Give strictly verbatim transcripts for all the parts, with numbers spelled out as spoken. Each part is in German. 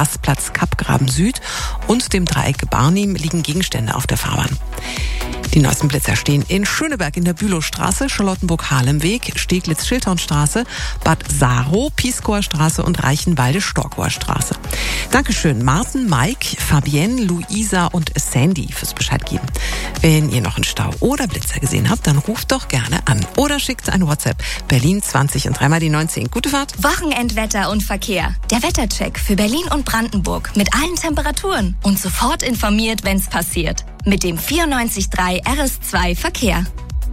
Rastplatz Kappgraben Süd und dem Dreieck Barnim liegen Gegenstände auf der Fahrbahn. Die neuesten Blitzer stehen in Schöneberg in der Bülowstraße, Charlottenburg-Halemweg, Steglitz-Schilthornstraße, Bad Saarow, Pieskauer Straße und Reichenwalde-Storkower Straße. Dankeschön Martin, Mike, Fabienne, Luisa und Sandy fürs Bescheid geben. Wenn ihr noch einen Stau oder Blitzer gesehen habt, dann ruft doch gerne an oder schickt eine WhatsApp. Berlin zwanzig und dreimal die neunzehn. Gute Fahrt. Wochenendwetter und Verkehr. Der Wettercheck für Berlin und Brandenburg mit allen Temperaturen und sofort informiert, wenn's passiert. Mit dem vierundneunzig Komma drei R S zwei Verkehr.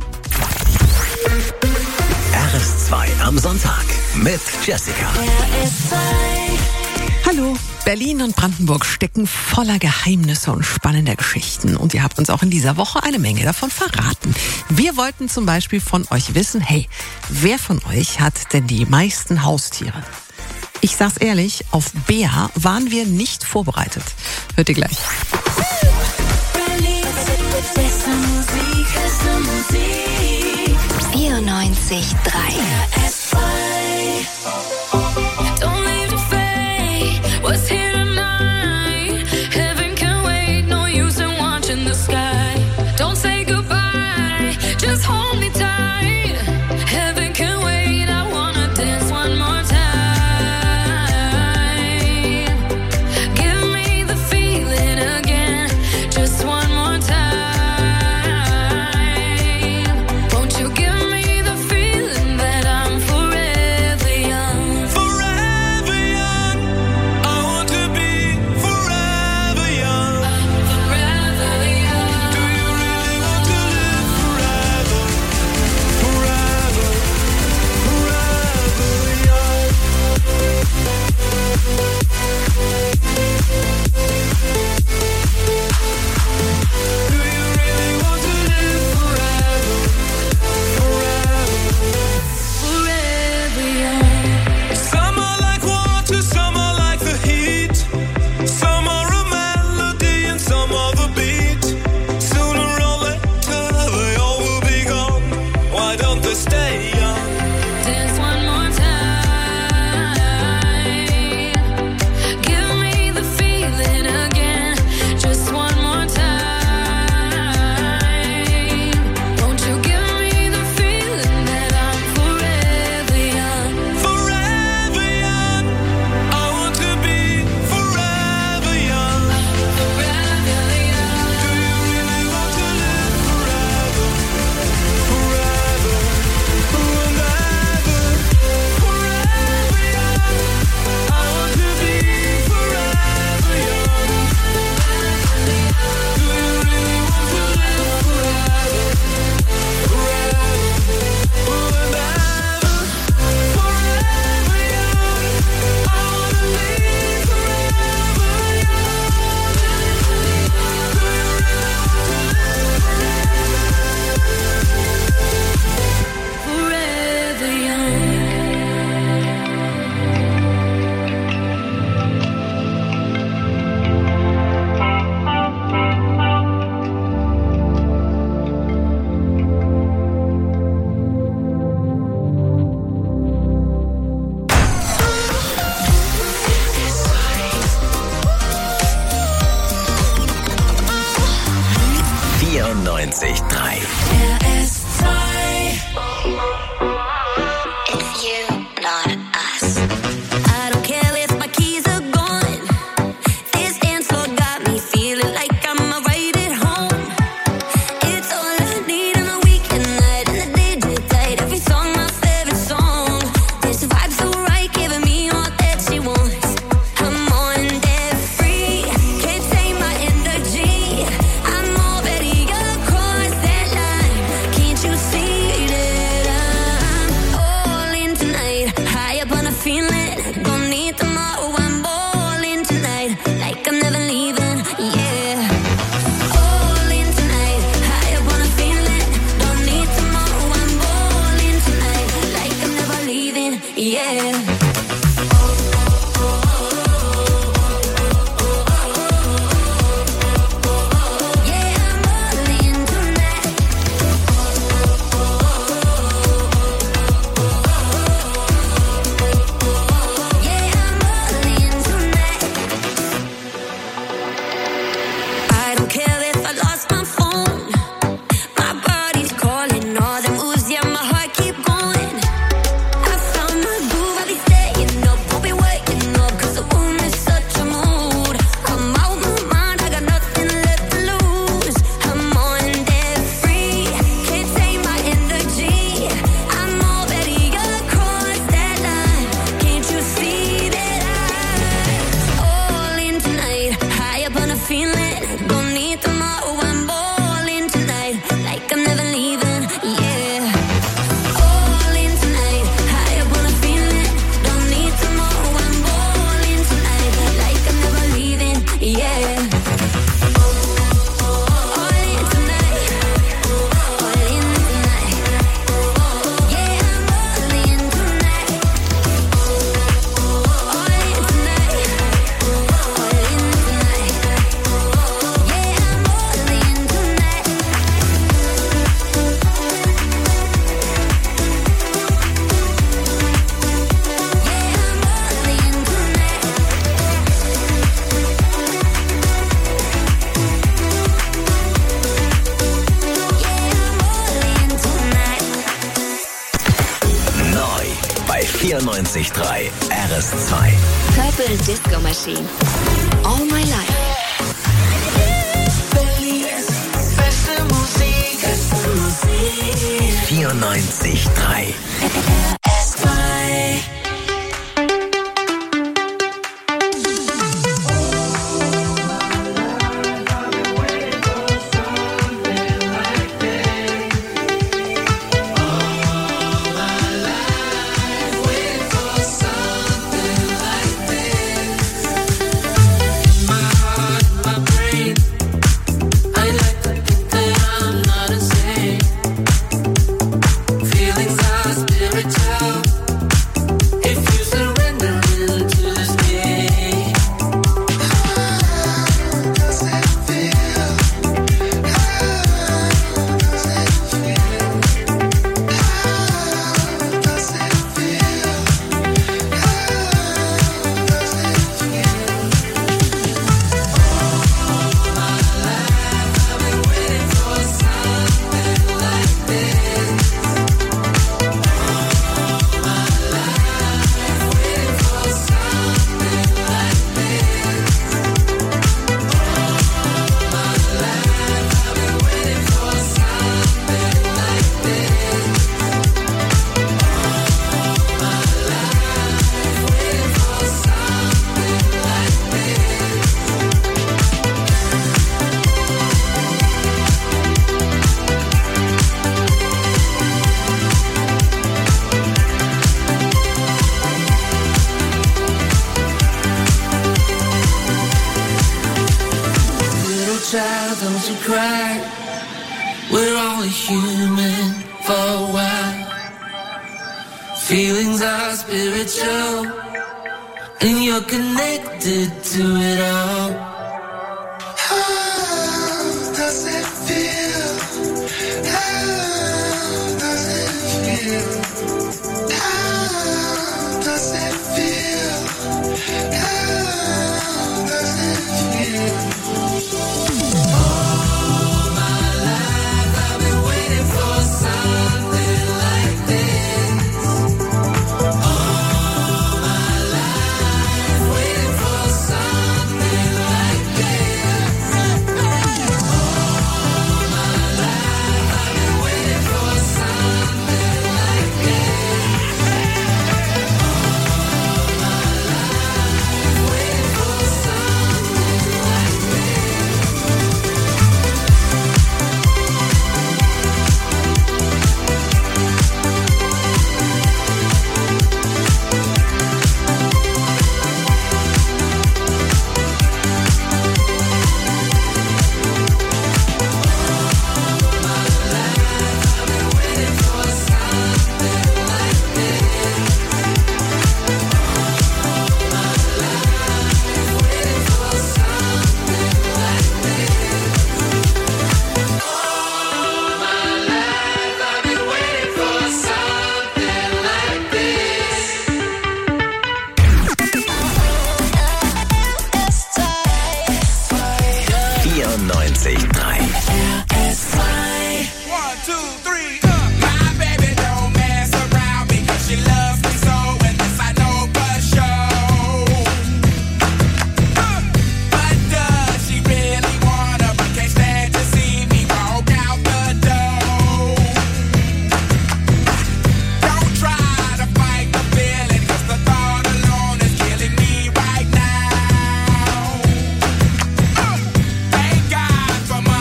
R S zwei am Sonntag mit Jessica. Hallo. Berlin und Brandenburg stecken voller Geheimnisse und spannender Geschichten. Und ihr habt uns auch in dieser Woche eine Menge davon verraten. Wir wollten zum Beispiel von euch wissen, hey, wer von euch hat denn die meisten Haustiere? Ich sag's ehrlich, auf Bea waren wir nicht vorbereitet. Hört ihr gleich. vierundneunzig Komma drei vierundneunzig Komma drei R S zwei. It's you, not us. I don't care if my keys are gone. This dance floor got me feeling like I'm right at home. It's all I need on a weekend night and the D J played every song, my favorite song. This vibe's so right, giving me all that she wants. I'm on that free, can't take my energy. I'm already across that line. vierundneunzig Komma drei R S zwei. Purple Disco Machine. All My Life. vierundneunzig Komma drei R S zwei. Thank God for my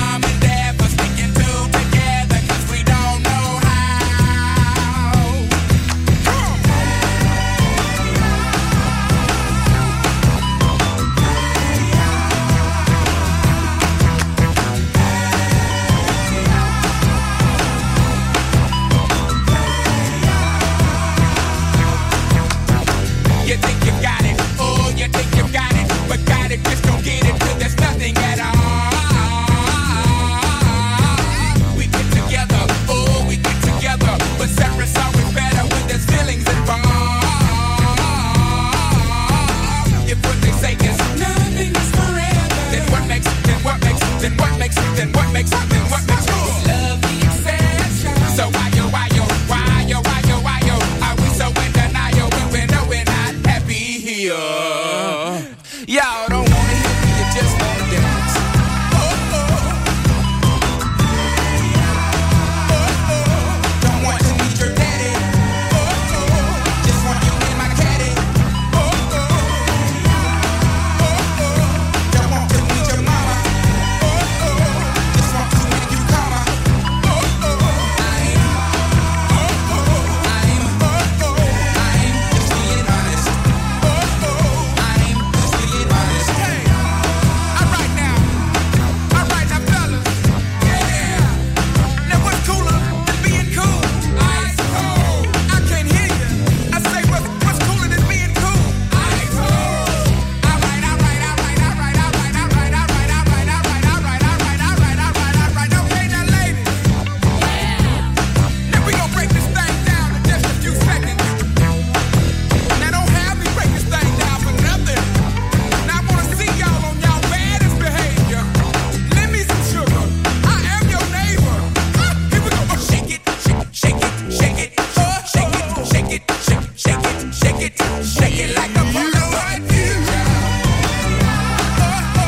Y'all don't wanna hear me, you just wanna dance. Oh, oh. Oh, oh. Don't want to meet your daddy. Oh, oh. Just want you in my caddy. Oh, oh. Oh, oh. Don't want to meet your mama. Oh, oh. Just want to make you calmer. Oh, oh. I ain't. Oh, oh. I ain't. Oh, oh. I ain't just being honest. Oh, oh. I ain't just being honest. Hey. All right now. All right now, fellas. Yeah. Now what's cooler than being cool? Ice cold. I can't hear you. I say what's what's cooler than being cool? Ice cold. All right, all right, all right, all right, all right, all right, all right, all right, all right, all right, all right, all right, all right, all right. Okay, now, ladies. Now we gonna break this thing down in just a few seconds. Now don't have me break this thing down for nothing. Now I wanna see y'all on y'all baddest behavior. Lend me some sugar. I am your neighbor. Ah, here we go. Oh, shake it, shake it, shake it, shake it. Oh, shake it, shake it, shake, shake it, shake it, shake it like a Polaroid picture. Oh, oh.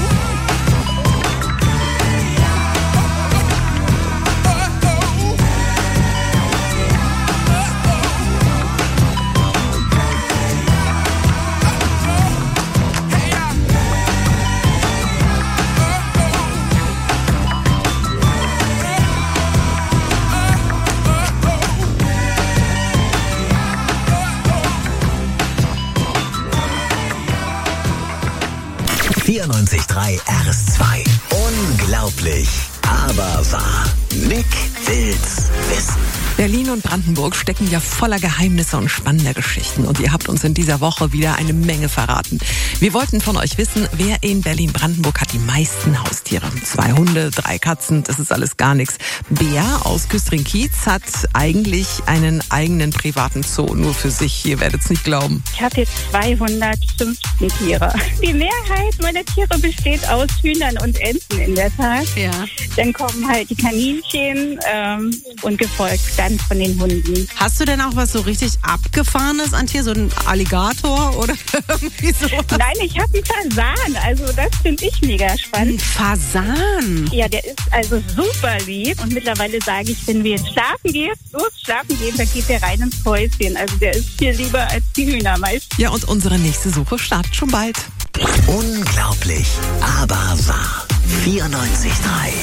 vierundneunzig Komma drei R S zwei. Unglaublich, aber wahr. Nick will's wissen. Berlin und Brandenburg stecken ja voller Geheimnisse und spannender Geschichten. Und ihr habt uns in dieser Woche wieder eine Menge verraten. Wir wollten von euch wissen, wer in Berlin-Brandenburg hat die meisten Haustiere? Zwei Hunde, drei Katzen, das ist alles gar nichts. Bea aus Küstrin-Kiez hat eigentlich einen eigenen privaten Zoo, nur für sich. Ihr werdet es nicht glauben. Ich habe jetzt zweihundertfünfzehn Tiere. Die Mehrheit meiner Tiere besteht aus Hühnern und Enten in der Tat. Ja. Dann kommen halt die Kaninchen ähm, und gefolgt dann von den Hunden. Hast du denn auch was so richtig Abgefahrenes an Tier? So ein Alligator oder irgendwie so? Nein, ich habe einen Fasan. Also das finde ich mega Ein spannend. Fasan? Ja, der ist also super lieb. Und mittlerweile sage ich, wenn wir jetzt schlafen gehen, los schlafen gehen, dann geht der rein ins Häuschen. Also der ist viel lieber als die Hühner meist. Ja, und unsere nächste Suche startet schon bald. Unglaublich, aber wahr. vierundneunzig Komma drei.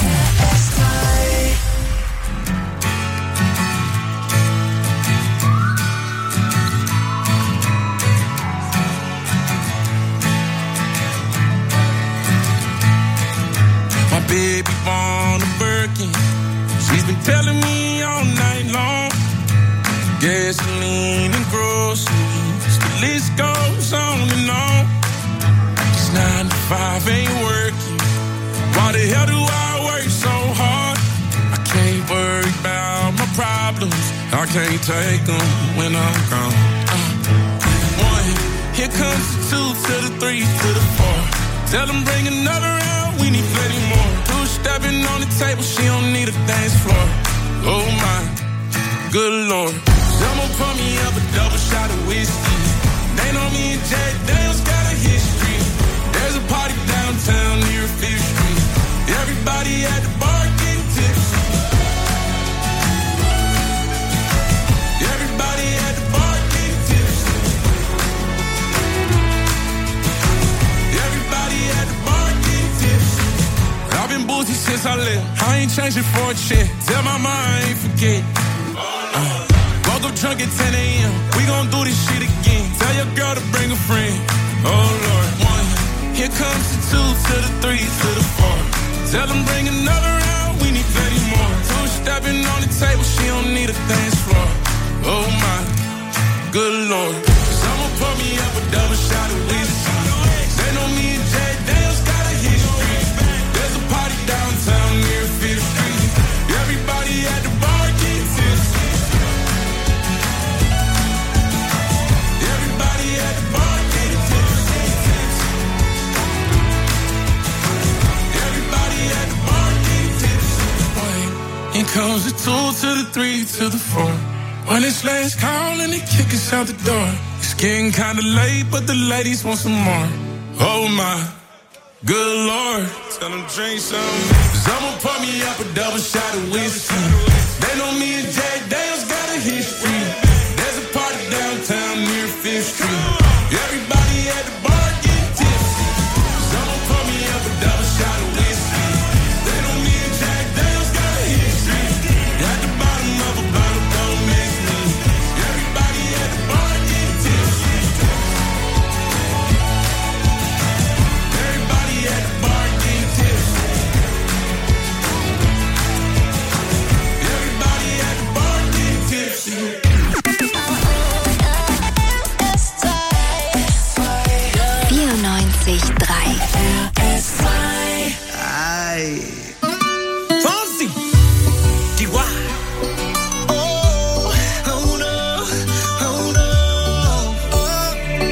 My baby born a Birkin. She's been telling me all night long. Gasoline and groceries. The list goes on and on. It's nine to five ain't working. Why the hell do I work so hard? I can't worry about my problems. I can't take them when I'm gone. Uh, one, here comes the two to the three to the four. Tell them bring another round, we need plenty more. Two stepping on the table, she don't need a dance floor. Oh my, good lord. Someone pour me up a double shot of whiskey. They know me and Jack Daniels got a history. There's a party downtown near Fifth Street. Everybody at the bar getting tipsy. Everybody at the bar getting tipsy. Everybody at the bar getting tipsy. I've been boozy since I left. I ain't changing for a check. Tell my mom I ain't forget. Uh, woke up drunk at ten a.m. We gon' do this shit again. Tell your girl to bring a friend. Oh Lord, one. Here comes the two to the three to the four. Tell them bring another round, we need plenty more. Two stepping on the table, she don't need a dance floor. Oh my, good lord. Someone pour me up a double shot of whiskey. They know me and Jay Daniels got a history. There's a party downtown near Fifth Street. Everybody at the bar getting tipsy. Everybody at the bar getting tipsy. Everybody at the bar getting tipsy. Here comes the two to the three to the four. When it's last call and they kick us out the door. It's getting kinda late, but the ladies want some more. Oh my good Lord, tell them drink some. Cause I'ma pour me up a double shot of whiskey. They know me and Jack Daniels got a history. There's a party downtown near Fifth Street. Everybody at the bar get tipsy. Cause I'ma pour me up a double shot of whiskey. They know me and Jack Daniels got a history. At the bottom of a bottle, don't miss me. Everybody at the bar get tipsy. Everybody at the bar get tipsy. Everybody at the bar get tipsy. vierundneunzig drei Ay. Fonsi, Chihuahua. Oh, oh no, oh no. Oh.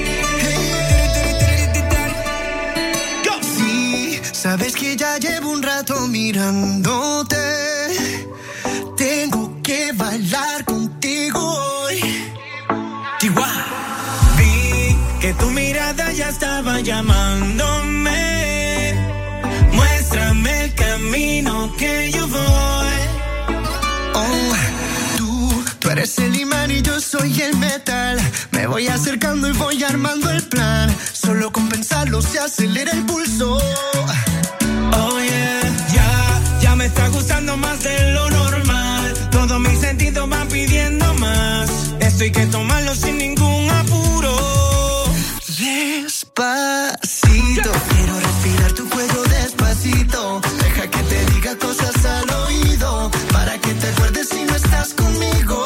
Sí, sabes que ya llevo un rato mirándote. Tengo que bailar contigo hoy. Chihuahua. Vi que tu mirada ya estaba llamándome. Muéstrame el camino que yo voy. Oh, tú, tú eres el imán y yo soy el metal. Me voy acercando y voy armando el plan. Solo con pensarlo se acelera el pulso. Oh yeah, ya, ya me está gustando más de lo normal. Todos mis sentidos van pidiendo más. Esto hay que tomarlo sin ningún apuro. Despacito, quiero respirar tu cuello despacito. Deja que te diga cosas al oído, para que te acuerdes si no estás conmigo.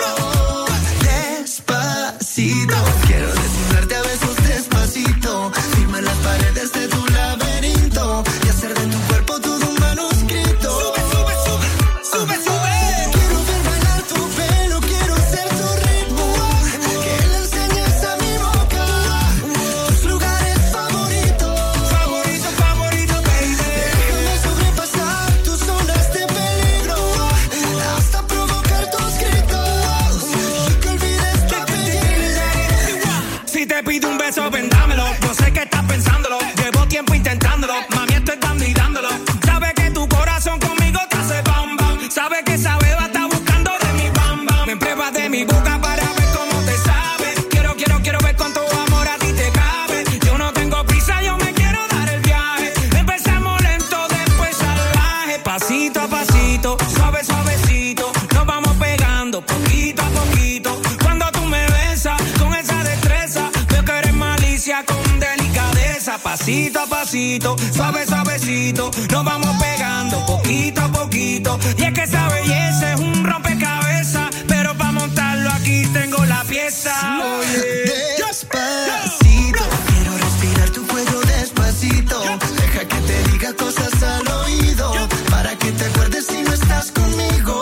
Despacito, quiero desnudarte a besos despacito. Firma las paredes de tu laberinto y hacer de tu cuerpo todo un manuscrito. Sube, sube, sube, sube, sube. Quiero ver bailar tu pelo, quiero ser tu ritmo. Que le enseñes a mi boca tus lugares favoritos. Favorito, favorito, baby. Déjame sobrepasar tus zonas de peligro hasta provocar tus gritos y que olvides tu apellido. Si te pido un beso, vendámelo. Yo sé que estás pensándolo. Llevo tiempo intentándolo. Mami, estoy dando y dándolo. Sabe que tu corazón conmigo te hace bam bam. Sabe que esa beba está buscando de mi bam bam. Me pruebas de mi boca para ver cómo te sabe. Quiero, quiero, quiero ver cuánto amor a ti te cabe. Yo no tengo prisa, yo me quiero dar el viaje. Empezamos lento, después salvaje. Pasito a pasito, suave, suavecito. Nos vamos pegando poquito a poquito. Cuando tú me besas con esa destreza, veo que eres malicia con delicadeza. Pasito a pasito, suave, suavecito. Nos vamos pegando poquito a poquito. Y es que esa belleza es un rompecabezas, pero para montarlo aquí tengo la pieza. Oye. Despacito, quiero respirar tu cuello despacito. Deja que te diga cosas al oído, para que te acuerdes si no estás conmigo.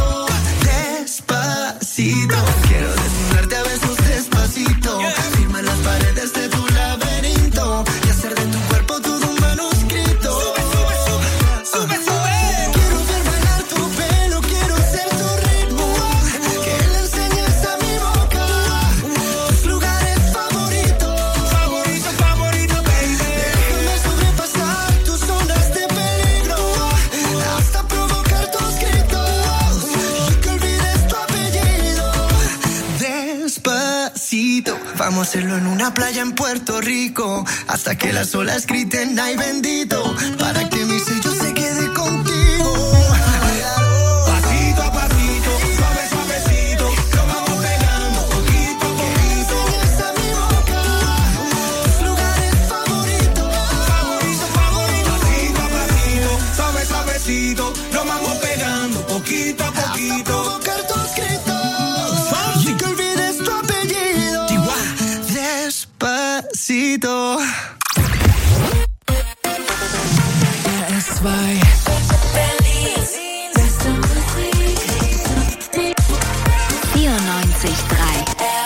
Despacito, quiero desnudarte a besos despacito. Firma las paredes de tu laberinto y hacer de tu cuerpo todo un manuscrito. Sube, sube, sube, sube. Quiero ver bailar tu pelo, quiero ser tu ritmo. Que le enseñes a mi boca tus lugares favoritos. Favorito, favorito, baby. Déjame sobrepasar tus zonas de peligro hasta provocar tus gritos y que olvides tu apellido. Despacito, vamos a hacerlo en una playa en Puerto Rico hasta que las olas griten ay bendito, para que mi sello se quede contigo. Pasito a pasito, suave, suavecito. Nos vamos pegando poquito a poquito. Enseñas a mi boca tus lugares favoritos. Favorito, favorito. Pasito a pasito, suave, suavecito. Nos vamos pegando poquito a Hasta poquito. provocar tus gritos y que olvides tu apellido. Despacito. vierundneunzig drei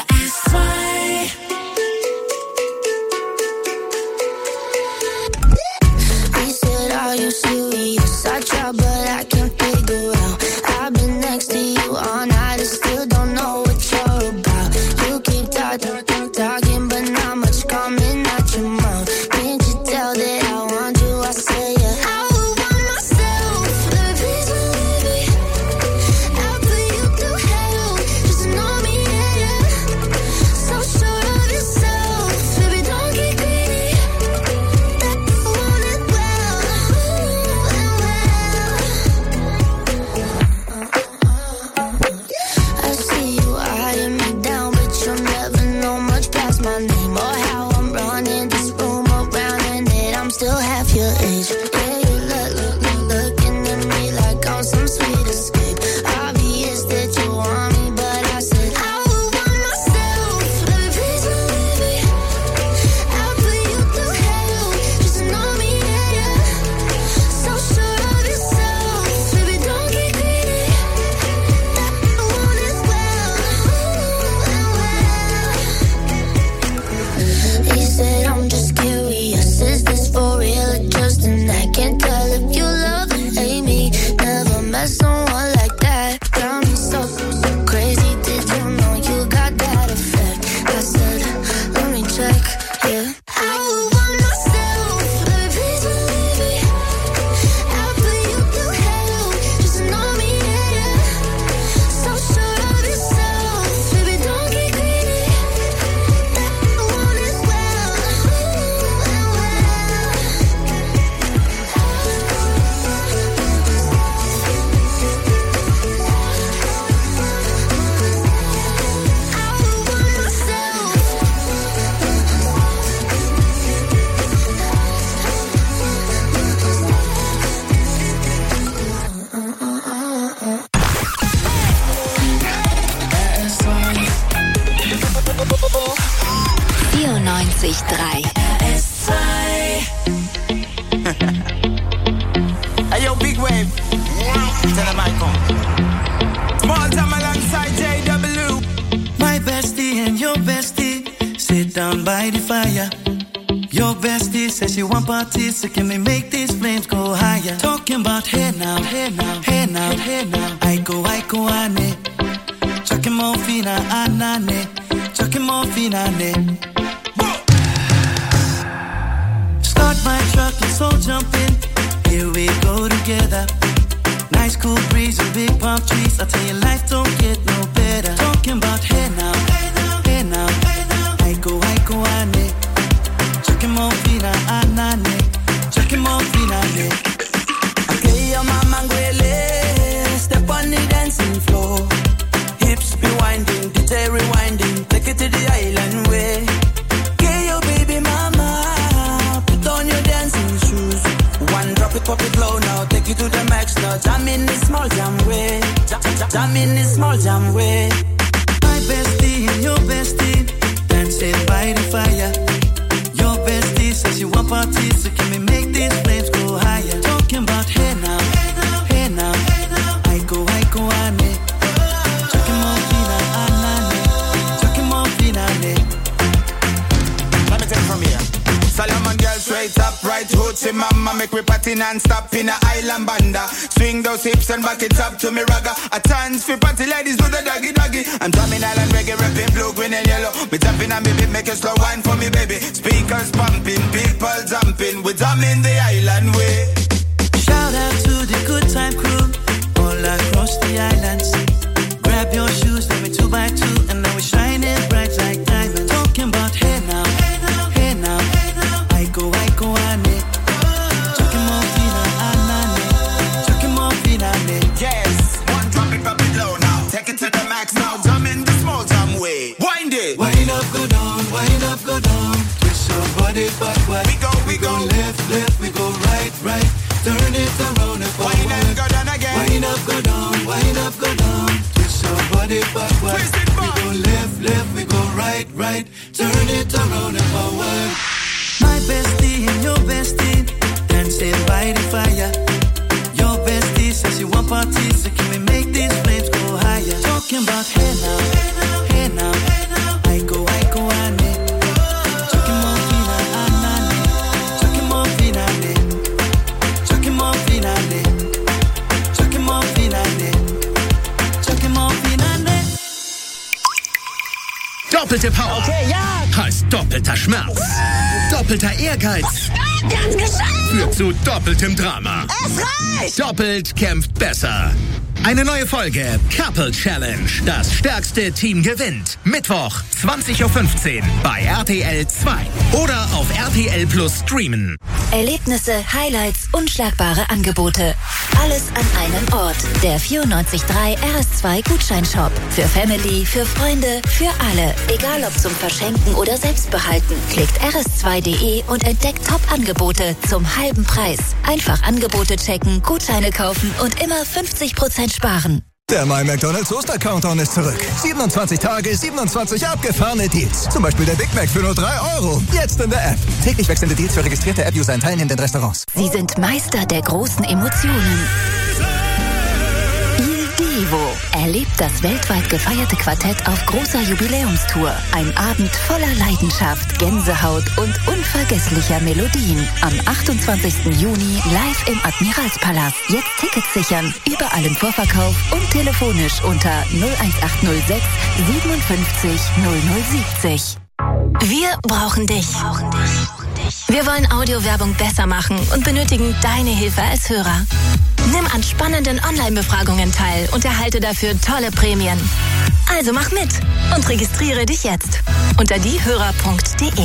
He said, are you serious? I try, but I can't figure out. I've been next to you all night and still don't know what you're about. You keep talking, talking, but not much coming out your mouth. Can't you tell? half your age. Yeah, you look, look, look, looking at me like I'm some sweet escape. Obvious that you want me, but I said I would want myself. Baby, please believe me. I'll put you through hell. Just know me, yeah, yeah. So sure of yourself. Baby, don't get greedy. That I want as well. Ooh, and well. He said I'm just curious. Is this for real or just an act? Can't tell if you love or hate me. Never met someone like that. Got me so, so crazy. Did you know you got that effect? I said, let me check, yeah. I would want myself. Baby, please believe me. I'll put you through hell. Just know me, yeah, yeah. So sure of yourself. Baby, don't get greedy. That I want as well. Ooh, and vierundneunzig Komma drei. Hey, yo, big wave. Tell them I come. Small time alongside J W. My bestie and your bestie sit down by the fire. Your bestie says she want parties, so can we make these flames go higher? Talking about hey now, hey now, hey now, hey now. I go, I go, ane. Chucking more fina, anane. Chucking more fina, ne. Start my truck, let's all jump in. Here we go together. Nice cool breeze and big palm trees. I tell you, life don't get no better. Talking about hey now, hey now, hey now, hey now. I go, I go, ane. Chucking more fina, anane. Chucking more fina, ne. Okay, your mama ngwele. Step on the dancing floor. Hips be winding, D J rewinding. Take it to the island way. Okay, your baby mama. Put on your dancing shoes. One drop it, pop it low now. Take it to the max now. Jam in this small jam way. Jam, jam, jam in this small jam way. My bestie and your bestie dancing by the fire. Your bestie says you want parties, so can we make these flames go higher? Talking about hey now, hey now, hey now, hey now. I go, I go, ane. Chucking more fina, anane. Chucking more fina, ne. Let me take it from here. Solomon girl straight up, right hoochie mama. Make me party non-stop in a island banda. Swing those hips and back it up to me ragga. A chance for party ladies do the doggy doggy. I'm drumming island reggae, rapping blue, green and yellow. Me tapping on me beat, make a slow wine for me baby. Speakers pumping, people jumping. We drumming the island way. Shout out to the good time crew all across the islands. Grab your shoes, let me two by two, and now we're shining bright like diamonds. Talking about hey now, hey now, hey now, hey now. I go, I go, ane. Chucking more fina, anane. Chucking more fina, ne. Yes, one drop it, pop it low now. Take it to the max now. Jump in the small jam way. Wind it. Wind up, go down, wind up, go down. Twist your body backward. We go, we go. left, left, we go right, right. Turn it around and forward. Wind up, go down again. Wind up, go down, wind up, go down. Twist your body backward. Twist it back. We go left, left, we go right, right. Turn it around and forward. My bestie and your bestie dancing by the fire. Your bestie says you want parties, so can we make these flames go higher? Talking about hey now, hey now, hey now, hey now. I go, I go, ane. Chucking more fina, anane. Chucking more fina, ne. Chucking more fina, ne. Chucking more fina, ne. Chucking more fina, ne. Doppelte Power. Okay, ja. Heißt doppelter Schmerz. Doppelter Ehrgeiz. Ganz geschafft. Führt zu doppeltem Drama. Es reicht. Doppelt kämpft besser. Eine neue Folge Couple Challenge. Das stärkste Team gewinnt. Mittwoch, zwanzig Uhr fünfzehn bei R T L zwei. Oder auf R T L Plus streamen. Erlebnisse, Highlights, unschlagbare Angebote. Alles an einem Ort. Der vierundneunzig Komma drei R S zwei Gutscheinshop. Für Family, für Freunde, für alle. Egal ob zum Verschenken oder selbst behalten. Klickt r s zwei punkt d e und entdeckt Top-Angebote zum halben Preis. Einfach Angebote checken, Gutscheine kaufen und immer fünfzig Prozent sparen. Der My McDonald's Oster-Countdown ist zurück. siebenundzwanzig Tage, siebenundzwanzig abgefahrene Deals. Zum Beispiel der Big Mac für nur drei Euro. Jetzt in der App. Täglich wechselnde Deals für registrierte App-User in teilnehmenden Restaurants. Sie sind Meister der großen Emotionen. Il Divo erlebt das weltweit gefeierte Quartett auf großer Jubiläumstour. Ein Abend voller Leidenschaft, Gänsehaut und unvergesslicher Melodien. Am achtundzwanzigsten Juni live im Admiralspalast. Jetzt Tickets sichern. Überall im Vorverkauf und telefonisch unter null eins acht null sechs siebenundfünfzig null null siebzig. Wir brauchen dich. Wir wollen Audiowerbung besser machen und benötigen deine Hilfe als Hörer. Nimm an spannenden Online-Befragungen teil und erhalte dafür tolle Prämien. Also mach mit und registriere dich jetzt unter diehörer punkt de.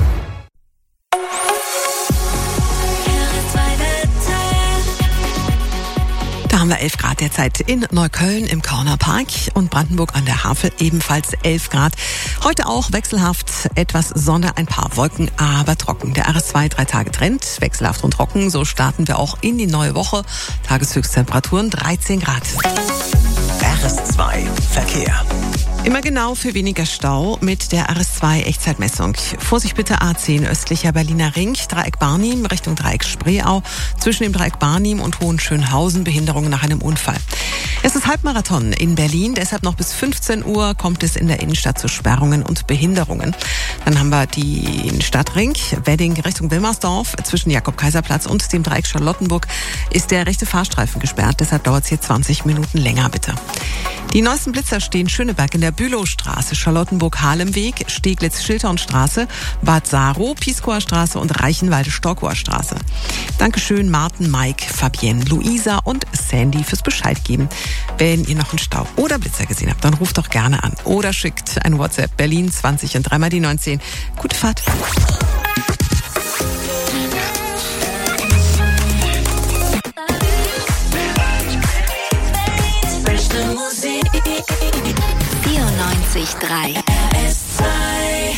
Da haben wir elf Grad derzeit in Neukölln im Cornerpark und Brandenburg an der Havel ebenfalls elf Grad. Heute auch wechselhaft, etwas Sonne, ein paar Wolken, aber trocken. Der R S zwei drei Tage Trend, wechselhaft und trocken. So starten wir auch in die neue Woche. Tageshöchsttemperaturen dreizehn Grad. R S zwei Verkehr. Immer genau für weniger Stau mit der R S zwei Echtzeitmessung. Vorsicht bitte A zehn östlicher Berliner Ring, Dreieck Barnim Richtung Dreieck Spreeau, zwischen dem Dreieck Barnim und Hohenschönhausen Behinderung nach einem Unfall. Es ist Halbmarathon in Berlin, deshalb noch bis fünfzehn Uhr kommt es in der Innenstadt zu Sperrungen und Behinderungen. Dann haben wir den Stadtring, Wedding Richtung Wilmersdorf, zwischen Jakob-Kaiser-Platz und dem Dreieck Charlottenburg ist der rechte Fahrstreifen gesperrt, deshalb dauert es hier zwanzig Minuten länger bitte. Die neuesten Blitzer stehen Schöneberg in der Bülowstraße, Charlottenburg-Halemweg, Steglitz-Schilternstraße, Bad Saro, Piskower Straße und Reichenwalde-Storkower Straße. Dankeschön Martin, Mike, Fabienne, Luisa und Sandy fürs Bescheid geben. Wenn ihr noch einen Stau oder Blitzer gesehen habt, dann ruft doch gerne an oder schickt ein WhatsApp Berlin zwanzig und dreimal die neunzehn. Gute Fahrt. vierundneunzig Komma drei R S zwei.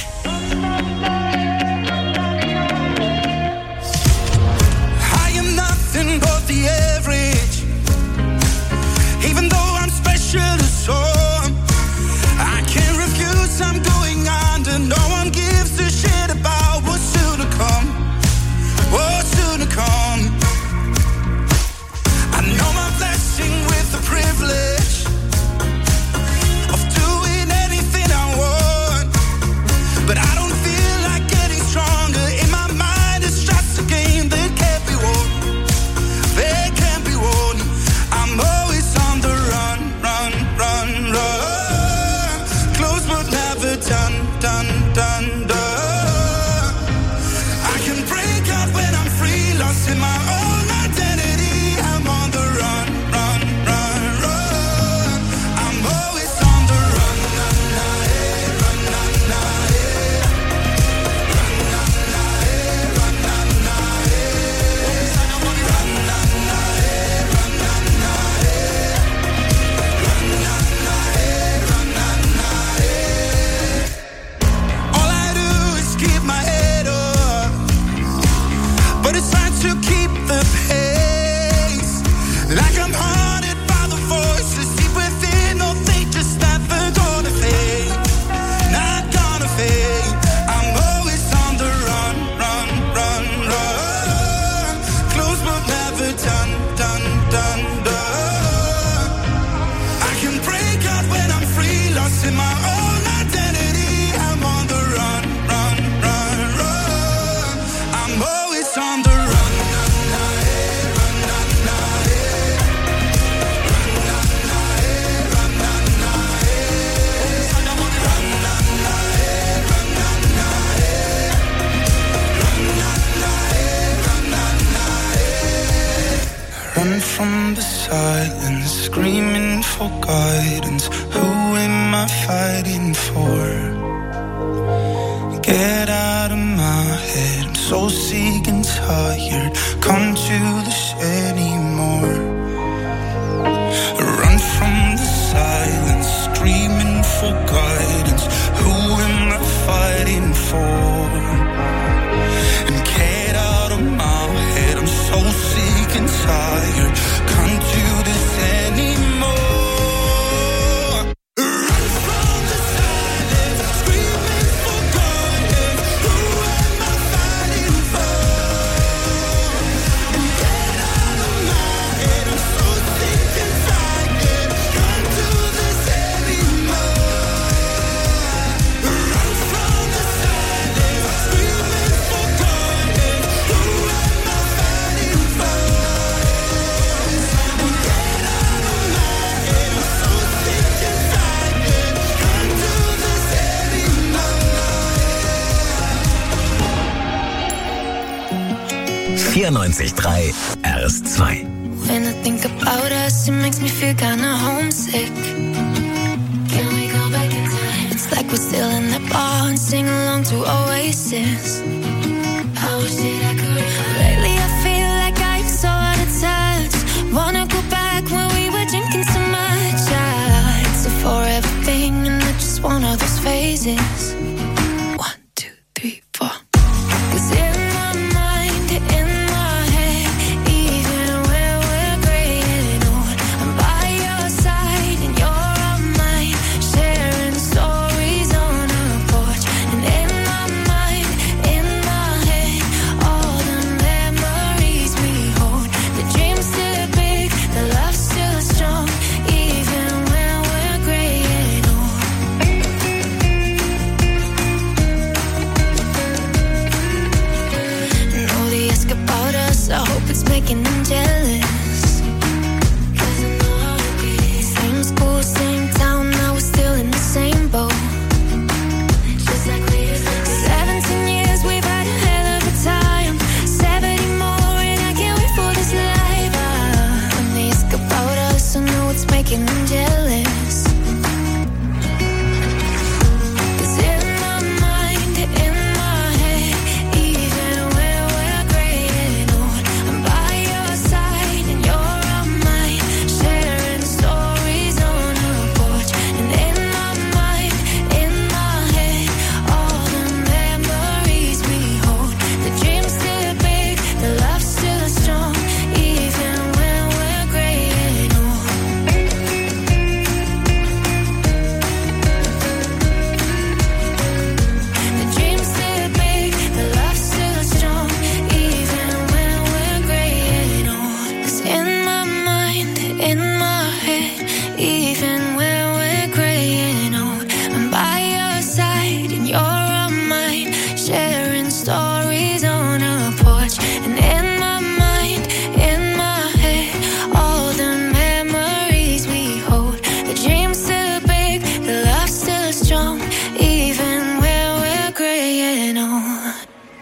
I am nothing but the average. Even though I'm special to some, I can't refuse, I'm going under. No one gives a shit about what's soon to come. What's soon to come. I know my blessing with the privilege of doing anything I want. Run from the silence, screaming for guidance. Who am I fighting for? Get out of my head, I'm so sick and tired. Come to this anymore. Run from the silence, screaming for guidance. Who am I fighting for? And get out of my head, I'm so sick and tired. Can't do this anymore. Run from the silence, screaming for guidance. Who am I fighting for? And get out of my head, I'm so sick and tired. Can't do this anymore. Run from the silence, screaming for guidance. Who am I fighting for? And get out of my head, I'm so sick and tired. Can't do this anymore. vierundneunzig Komma drei R S zwei. When I think about us, it makes me feel kinda homesick. Can we go back in time? It's like we're still in the bar and sing along to Oasis. I wish that I could. Lately I feel like I'm so out of touch. Wanna go back when we were drinking so much. Ah, it's a forever thing and I just want all those phases. One, two, three, four. 'Cause in my mind, in my head, even when we're graying old, I'm by your side and you're on mine, sharing stories on a porch. And in my mind, in my head, all the memories we hold. The dream's still big, the love's still strong, even when we're graying old. Know they ask about us, I hope it's making them jealous. 'Cause I know how it is. Same school, same town, now we're still in the same boat. Just like we used to be. Seventeen years, we've had a hell of a time. Seventy more, and I can't wait for this life. Ah, when they ask about us, I know it's making them jealous. 'Cause in my mind, in my head, even when we're graying old, I'm by your side and you're on mine, sharing stories on a porch. And in my mind, in my head, all the memories we hold. The dream's still big, the love's still strong, even when we're graying old. The dream's still big, the love's still strong, even when we're graying old. 'Cause in my mind, in my head, even when we're graying old, I'm by your side and you're on mine, sharing stories on a porch. And in my mind, in my head, all the memories we hold. The dream's still big, the love's still strong, even when we're graying old.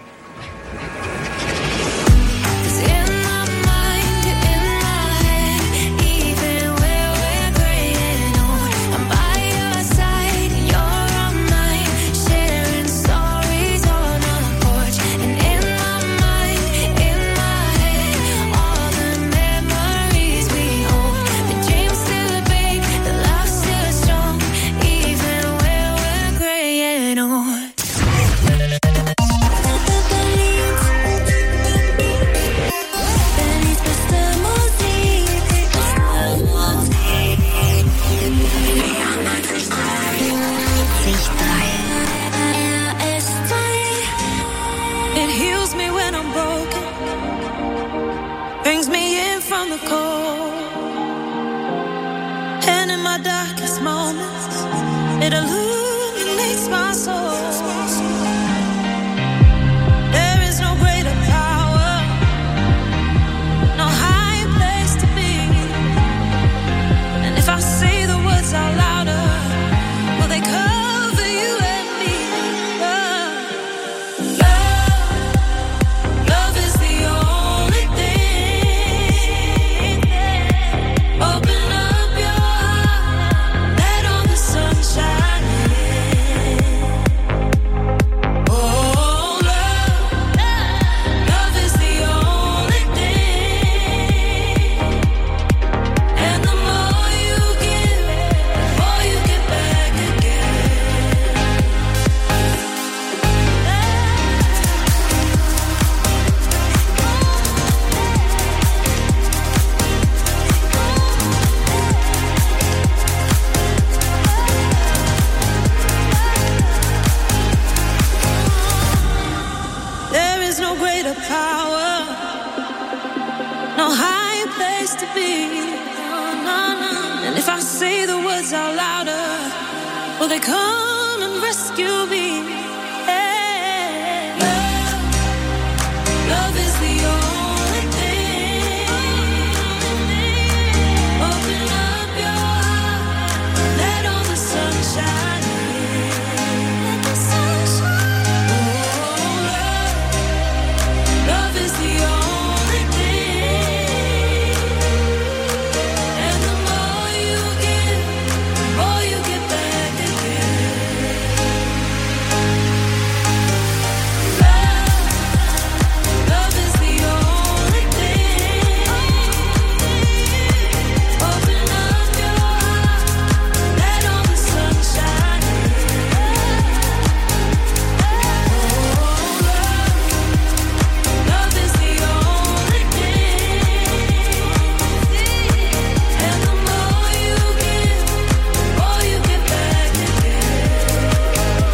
'Cause in my mind, in my head, even when we're graying old, I'm by your side and you're on mine, sharing stories on a porch. And in my mind, in my head, all the memories we hold. The dream's still big, the love's still strong, even when we're graying old. It heals me when I'm broken, brings me in from the cold. And in my darkest moments, it illuminates my soul. There is no greater power, no higher place to be. And if I say the words out louder, will they cover you and me? Love, love is the only thing to be. And if I say the words out louder, will they come and rescue me? Hey. Love, love is the only thing. Open up your heart, let all the sunshine in. Let the sunshine. Oh, love, love is the only thing. And the more you give, the more you get back again. Love, love is the only thing. Open up your heart, let all the sunshine in. Oh, love, love is the only thing. And the more you give, the more you get back again.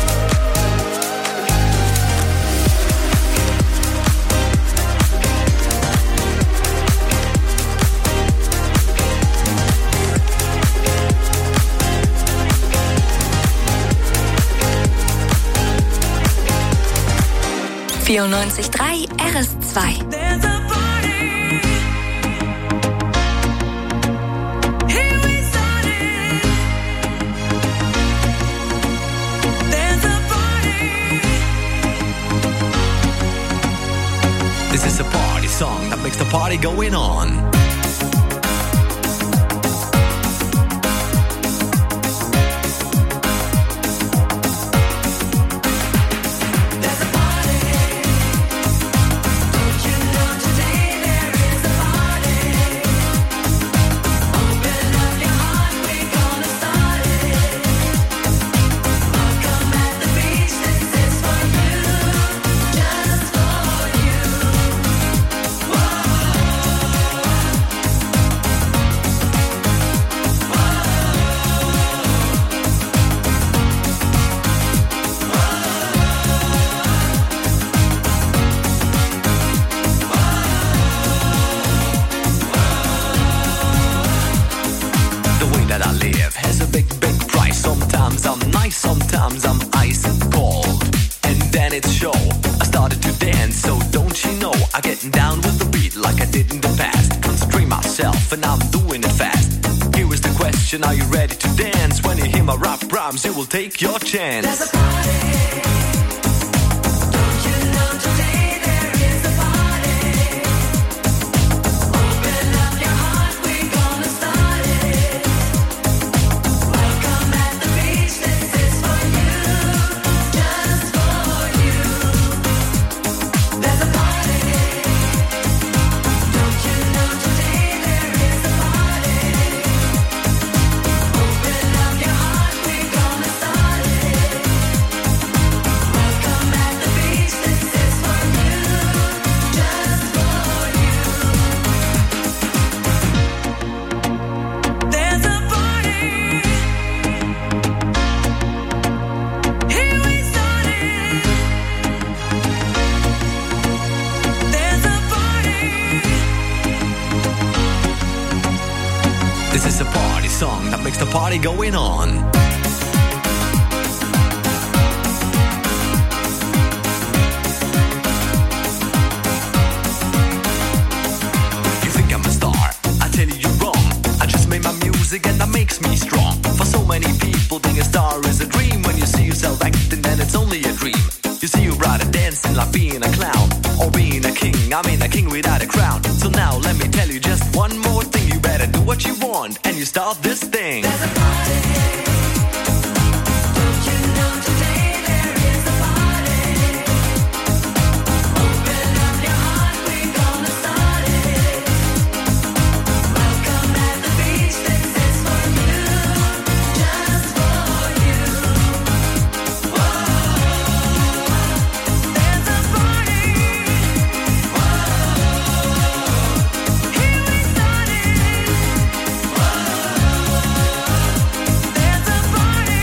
vierundneunzig Komma drei R S zwei. There's a party. Here we started. There's a party. This is a party song that makes the party going on. There's a party. Don't you know today there is a party? Open up your heart, we're gonna start it. Welcome at the beach, this is for you, just for you. The way that I live has a big, big price. Sometimes I'm nice, sometimes I'm ice cold. And then it's show. I started to dance, so don't you know? I get down with the beat like I did in the past. Constrain myself and I'm doing it fast. Here is the question, are you ready to dance? When you hear my rap rhymes, you will take your chance. There's a party. Don't you know today there is a party? Open up your heart, we're gonna start it. Welcome at the beach, this is for you, just for you. There's a party. Don't you know today there is a party? Open up your heart, we're gonna start it. Welcome at the beach, this is for you, just for you. There's a party. Here we started. There's a party. This is a party song that makes the party going on. You think I'm a star? I tell you you're wrong. I just made my music and that makes me strong. For so many people, being a star is a dream. When you see yourself acting, then it's only a dream. You see you'd rather dancing like being a clown or being a king. I mean a king without a crown. So now let me tell you just one more thing. You better do what you want and you start this thing. There's a party. Don't you know today there is a party? Open up your heart, we're gonna start it. Welcome at the beach, this is for you, just for you. There's a party. Here we started. There's a party.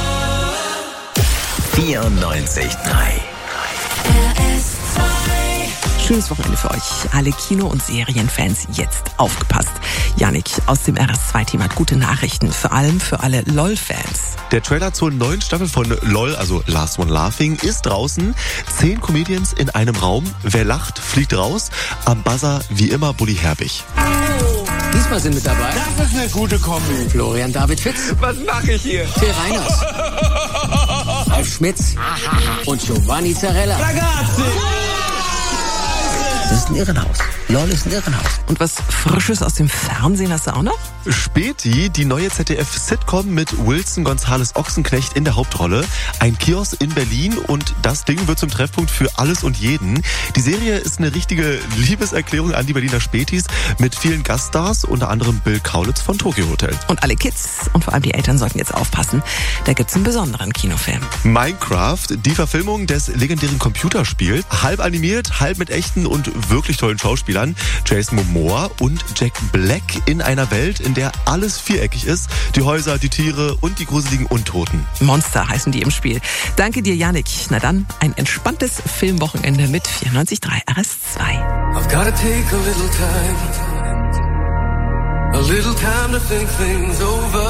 vierundneunzig Komma drei. R S zwei. Schönes Wochenende für euch. Alle Kino- und Serienfans jetzt aufgepasst. Yannick aus dem R S zwei Team hat gute Nachrichten, vor allem für alle LOL-Fans. Der Trailer zur neuen Staffel von LOL, also Last One Laughing, ist draußen. Zehn Comedians in einem Raum. Wer lacht, fliegt raus. Am Buzzer wie immer Bully Herbig. Diesmal sind mit dabei Das ist eine gute Kombi. Florian David Fitz, Was mache ich hier? Till Reiners, Ralf Schmitz und Giovanni Zarella. Ragazzi! Das ist ein Irrenhaus. LOL ist ein Irrenhaus. Und was Frisches aus dem Fernsehen hast du auch noch? Späti, die neue Z D F-Sitcom mit Wilson Gonzales Ochsenknecht in der Hauptrolle. Ein Kiosk in Berlin und das Ding wird zum Treffpunkt für alles und jeden. Die Serie ist eine richtige Liebeserklärung an die Berliner Spätis mit vielen Gaststars, unter anderem Bill Kaulitz von Tokyo Hotel. Und alle Kids und vor allem die Eltern sollten jetzt aufpassen. Da gibt's einen besonderen Kinofilm. Minecraft, die Verfilmung des legendären Computerspiels. Halb animiert, halb mit echten und wirklich tollen Schauspielern. Jason Momoa und Jack Black in einer Welt, in der alles viereckig ist. Die Häuser, die Tiere und die gruseligen Untoten. Monster heißen die im Spiel. Danke dir, Yannick. Na dann, ein entspanntes Filmwochenende mit vierundneunzig Komma drei R S zwei. I've gotta take a little time, a little time to think things over.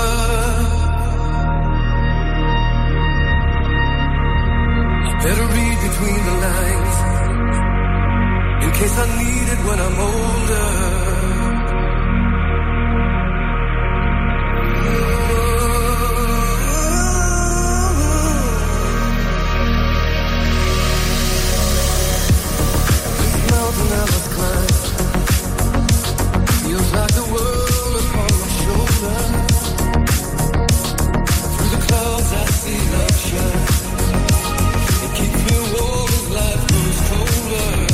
I better read between the lines, in case I need it when I'm older. This mountain I must climb feels like the world upon my shoulder. Through the clouds I see love shine. It keeps me warm as life grows colder.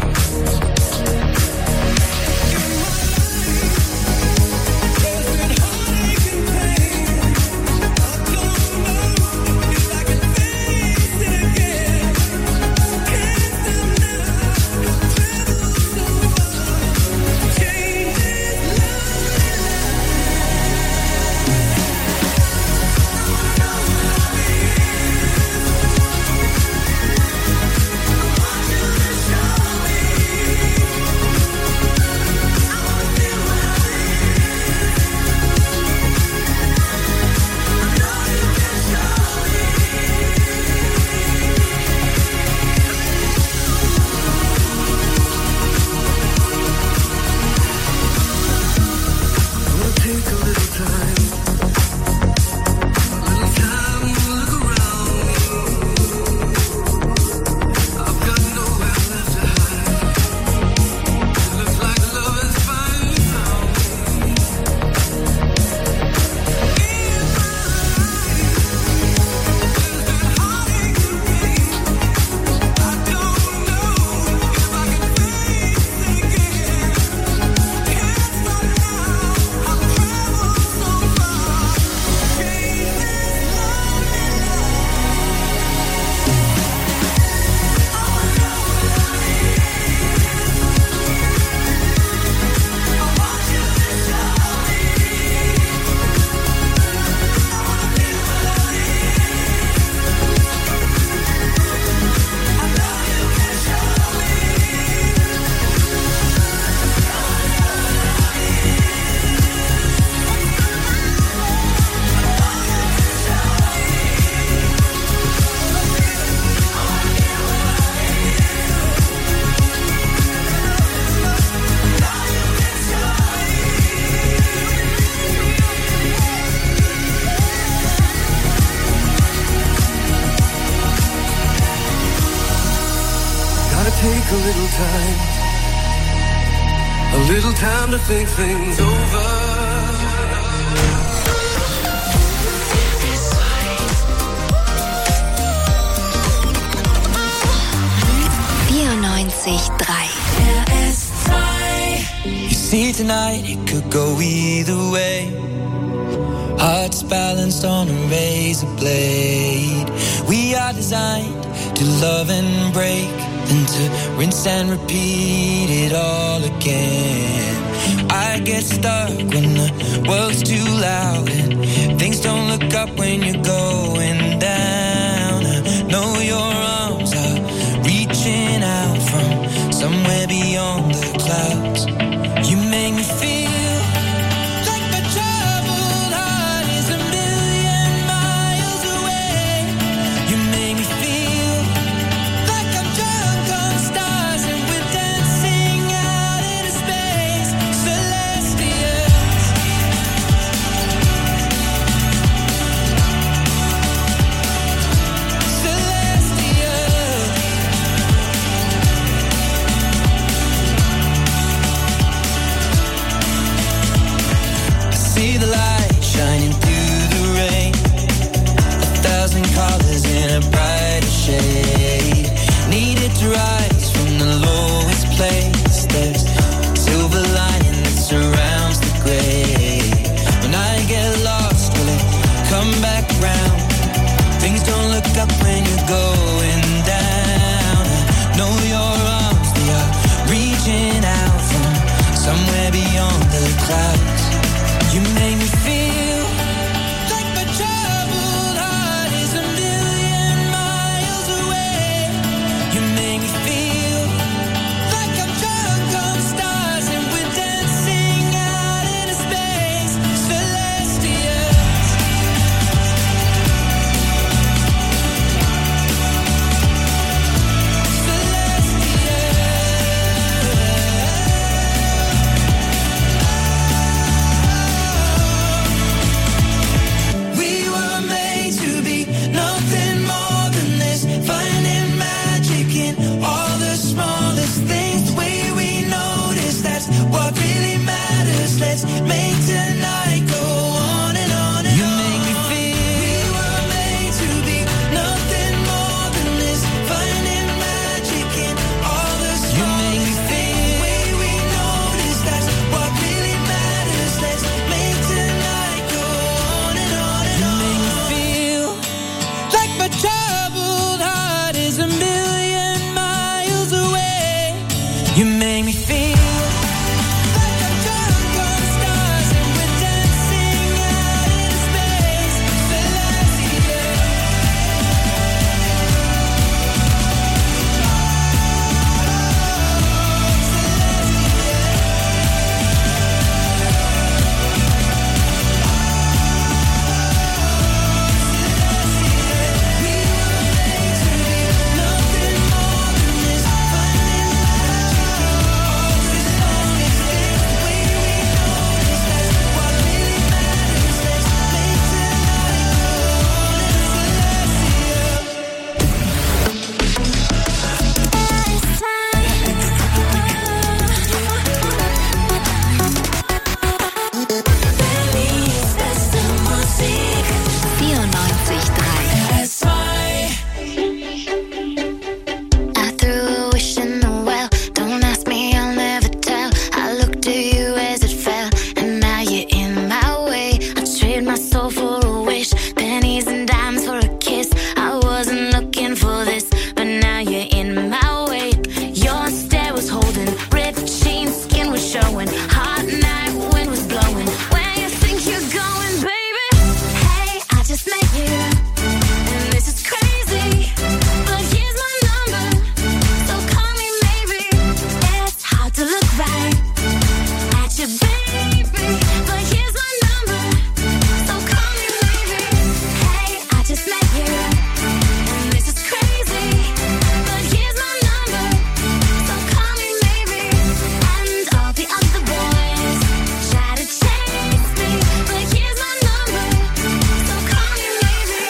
Take a little time, a little time to think things over. vierundneunzig Komma drei R S zwei. You see tonight it could go either way. Hearts balanced on a razor blade. We are designed to love and break, and to rinse and repeat it all again. I get stuck when the world's too loud and things don't look up when you're going down. I know your arms are reaching out from somewhere shade. Needed to rise from the lowest place. There's silver lining that surrounds the gray. When I get lost, will it come back round? Things don't look up when you're going down. I know your arms, they are reaching out from somewhere beyond the clouds. You make me feel like my troubled heart is a million miles away. You make me feel like I'm drunk on stars and we're dancing out into space. Celestials. We were made to be nothing more than this, finding magic in all the smallest things. The way we notice, that's what really matters. Let's make tonight go on and on and you on. Make me feel we were made to be nothing more than this, finding magic in all the smallest you make me feel the way we notice, that's what really matters. Let's make tonight go on and on and on. You make me feel like my troubled heart is a million miles away. You make me feel like I'm drunk on stars and we're dancing out in space. Celestial. vierundneunzig Komma drei. I threw a wish in the well. Don't ask me, I'll never tell. I looked to you as it fell, and now you're in my way. I trade my soul for a wish, pennies and dimes for a kiss. I wasn't looking for this, but now you're in my way. Your stare was holding, ripped jeans, skin was showing. Hot night, wind was blowing. Where you think you're going, baby? Hey, I just met you, and this is crazy. But here's my number, so call me maybe. It's hard to look right at you, baby. But here's my number, so call me maybe. Hey, I just met you, and this is crazy. But here's my number, so call me maybe. And all the other boys try to chase me, but here's my number, so call me maybe.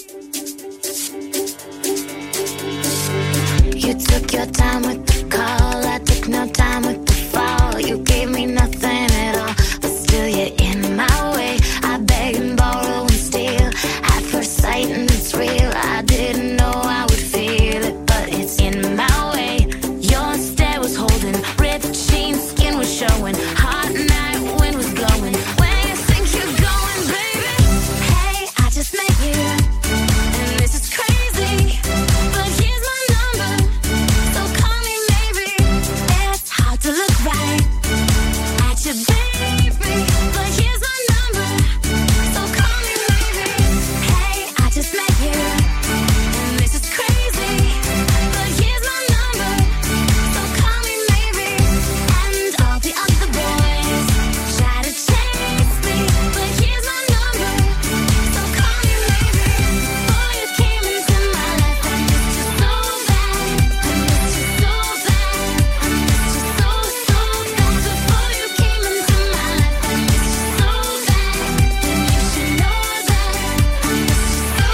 You took your time with the call, I took no time with the fall. You gave me nothing at all, but still you're in my way. I beg and borrow and steal at first sight, and it's real. I didn't know I would feel it, but it's in my way. Your stare was holding, ripped jeans, skin was showing. Hot night, wind was blowing. Where you think you're going, baby? Hey, I just met you, and this is crazy. But here's my number, so call me maybe. It's hard to look right at you, baby. But here's my number, so call me maybe. Hey, I just met you, and this is crazy. But here's my number, so call me maybe. And all the other boys try to chase me, but here's my number, so call me maybe. Before you came into my life, I missed you so bad. I missed you so bad. I missed you so, so bad. Before you came into my life, I missed you so bad. And you should know that I missed you so,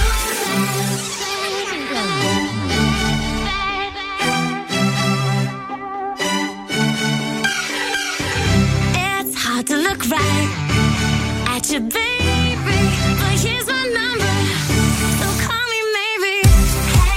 it's hard to look right at you, baby. But here's my number, so call me maybe. Hey,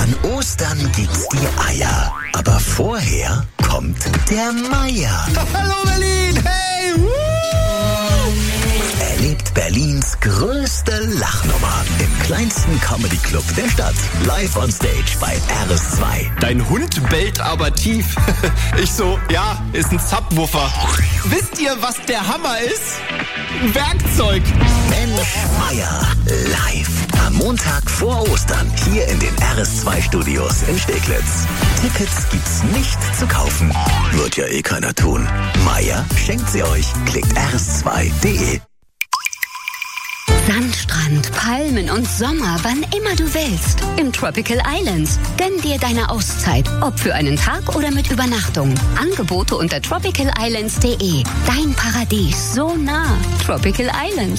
An Ostern gibt's die Eier. Aber vorher kommt der Meier. Hallo Berlin, hey! Woo! Erlebt Berlins größte Lachnummer im kleinsten Comedy-Club der Stadt. Live on Stage bei R S zwei. Dein Hund bellt aber tief. Ich so, ja, ist ein Subwoofer. Wisst ihr, was der Hammer ist? Werkzeug. Mensch Meier live. Am Montag vor Ostern hier in den R S zwei Studios in Steglitz. Tickets gibt's nicht zu kaufen. Wird ja eh keiner tun. Meier schenkt sie euch. Klickt r s zwei punkt d e. Sandstrand, Palmen und Sommer, wann immer du willst. Im Tropical Islands. Gönn dir deine Auszeit, ob für einen Tag oder mit Übernachtung. Angebote unter tropical islands punkt d e. Dein Paradies so nah. Tropical Islands.